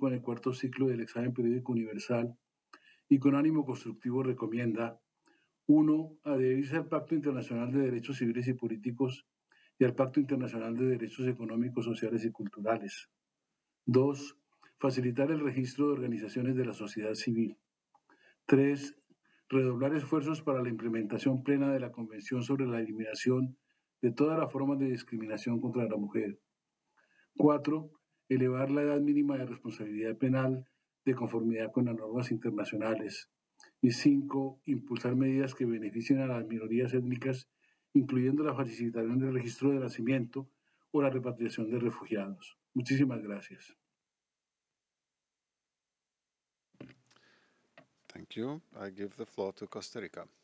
participa en el cuarto ciclo del examen periódico universal y con ánimo constructivo recomienda: 1. Adherirse al Pacto Internacional de Derechos Civiles y Políticos y al Pacto Internacional de Derechos Económicos, Sociales y Culturales. 2. Facilitar el registro de organizaciones de la sociedad civil. 3. Redoblar esfuerzos para la implementación plena de la Convención sobre la eliminación de todas las formas de discriminación contra la mujer. 4. Elevar la edad mínima de responsabilidad penal de conformidad con las normas internacionales. Y 5. Impulsar medidas que beneficien a las minorías étnicas, incluyendo la facilitación del registro de nacimiento o la repatriación de refugiados. Muchísimas gracias. Thank you. I give the floor to Costa Rica.